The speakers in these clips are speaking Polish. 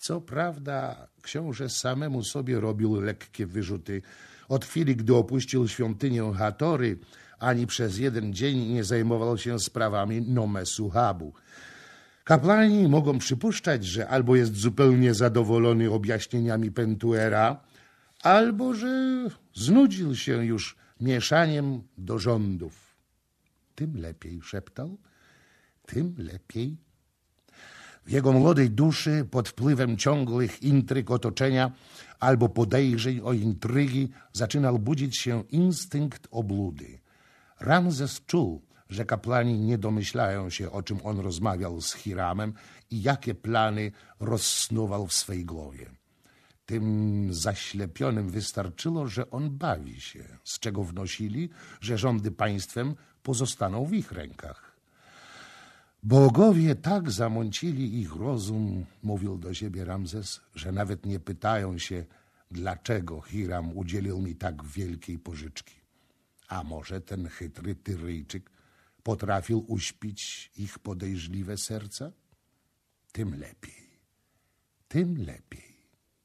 Co prawda książę samemu sobie robił lekkie wyrzuty. Od chwili, gdy opuścił świątynię Hatory, ani przez jeden dzień nie zajmował się sprawami Nomesu Habu. Kapłani mogą przypuszczać, że albo jest zupełnie zadowolony objaśnieniami Pentuera, albo że znudził się już mieszaniem do rządów. Tym lepiej, szeptał, tym lepiej. W jego młodej duszy pod wpływem ciągłych intryg otoczenia albo podejrzeń o intrygi zaczynał budzić się instynkt obludy. Ramzes czuł, że kapłani nie domyślają się, o czym on rozmawiał z Hiramem i jakie plany rozsnuwał w swej głowie. Tym zaślepionym wystarczyło, że on bawi się, z czego wnosili, że rządy państwem pozostaną w ich rękach. Bogowie tak zamącili ich rozum, mówił do siebie Ramzes, że nawet nie pytają się, dlaczego Hiram udzielił mi tak wielkiej pożyczki. A może ten chytry Tyryjczyk potrafił uśpić ich podejrzliwe serca? Tym lepiej, tym lepiej.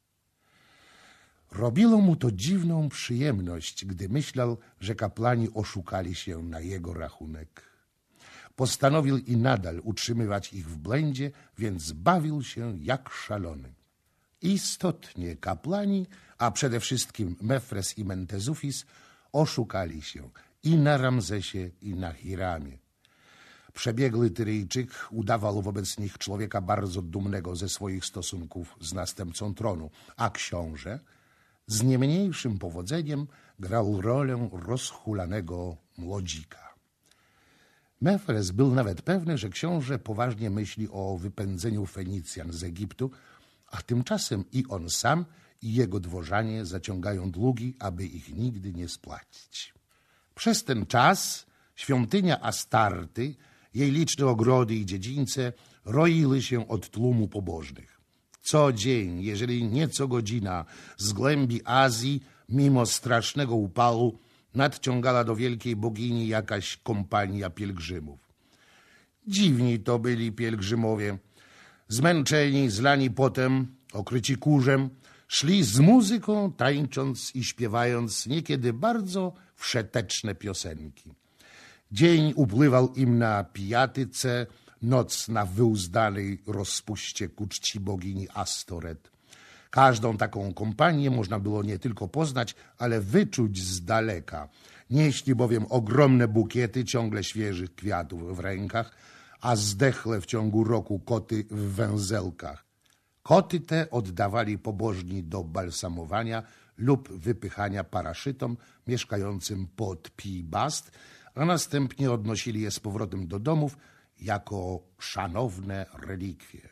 Robiło mu to dziwną przyjemność, gdy myślał, że kapłani oszukali się na jego rachunek. Postanowił i nadal utrzymywać ich w błędzie, więc bawił się jak szalony. Istotnie kapłani, a przede wszystkim Mefres i Mentezufis, oszukali się i na Ramzesie, i na Hiramie. Przebiegły Tyryjczyk udawał wobec nich człowieka bardzo dumnego ze swoich stosunków z następcą tronu, a książę z nie mniejszym powodzeniem grał rolę rozhulanego młodzika. Mefres był nawet pewny, że książę poważnie myśli o wypędzeniu Fenicjan z Egiptu, a tymczasem i on sam, i jego dworzanie zaciągają długi, aby ich nigdy nie spłacić. Przez ten czas świątynia Astarty, jej liczne ogrody i dziedzińce roiły się od tłumu pobożnych. Co dzień, jeżeli nie co godzina, z głębi Azji, mimo strasznego upału, nadciągała do wielkiej bogini jakaś kompania pielgrzymów. Dziwni to byli pielgrzymowie. Zmęczeni, zlani potem, okryci kurzem, szli z muzyką, tańcząc i śpiewając niekiedy bardzo wszeteczne piosenki. Dzień upływał im na pijatyce, noc na wyuzdanej rozpuście ku czci bogini Astoret. Każdą taką kompanię można było nie tylko poznać, ale wyczuć z daleka. Nieśli bowiem ogromne bukiety ciągle świeżych kwiatów w rękach, a zdechle w ciągu roku koty w węzelkach. Koty te oddawali pobożni do balsamowania lub wypychania paraszytom mieszkającym pod Pi-Bast, a następnie odnosili je z powrotem do domów jako szanowne relikwie.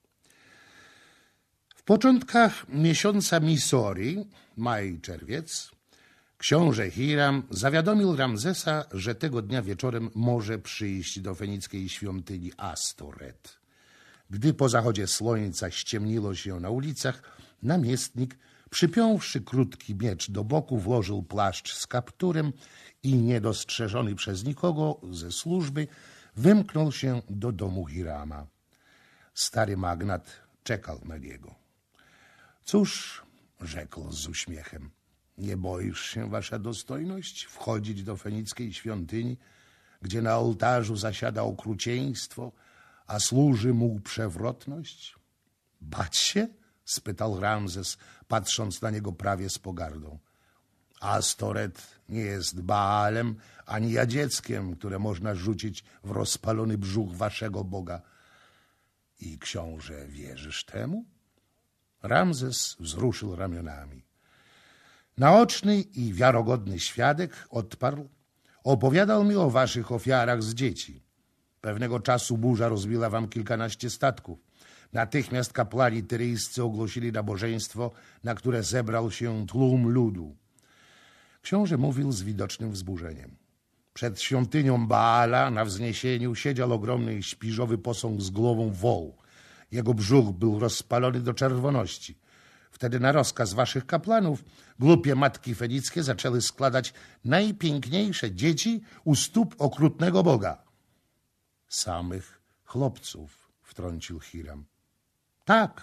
W początkach miesiąca Misori, maj, czerwiec, książę Hiram zawiadomił Ramzesa, że tego dnia wieczorem może przyjść do fenickiej świątyni Astoret. Gdy po zachodzie słońca ściemniło się na ulicach, namiestnik, przypiąwszy krótki miecz do boku, włożył płaszcz z kapturem i niedostrzeżony przez nikogo ze służby wymknął się do domu Hirama. Stary magnat czekał na niego. Cóż, rzekł z uśmiechem, nie boisz się, wasza dostojność, wchodzić do fenickiej świątyni, gdzie na ołtarzu zasiada okrucieństwo, a służy mu przewrotność? Bać się? Spytał Ramzes, patrząc na niego prawie z pogardą. Astoret nie jest Baalem, ani jadzieckiem, które można rzucić w rozpalony brzuch waszego Boga. I książę, wierzysz temu? Ramzes wzruszył ramionami. Naoczny i wiarogodny świadek, odparł, opowiadał mi o waszych ofiarach z dzieci. Pewnego czasu burza rozbiła wam kilkanaście statków. Natychmiast kapłani tyryjscy ogłosili nabożeństwo, na które zebrał się tłum ludu. Książę mówił z widocznym wzburzeniem. Przed świątynią Baala na wzniesieniu siedział ogromny śpiżowy posąg z głową wołu. Jego brzuch był rozpalony do czerwoności. Wtedy na rozkaz waszych kapłanów głupie matki fenickie zaczęły składać najpiękniejsze dzieci u stóp okrutnego Boga. Samych chłopców, wtrącił Hiram. Tak,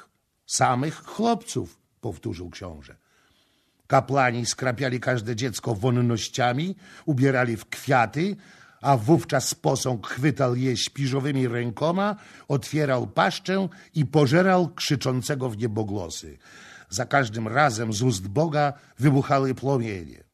Samych chłopców, powtórzył książę. Kapłani skrapiali każde dziecko wonnościami, ubierali w kwiaty, a wówczas posąg chwytał je śpiżowymi rękoma, otwierał paszczę i pożerał krzyczącego w niebogłosy. Za każdym razem z ust Boga wybuchały płomienie.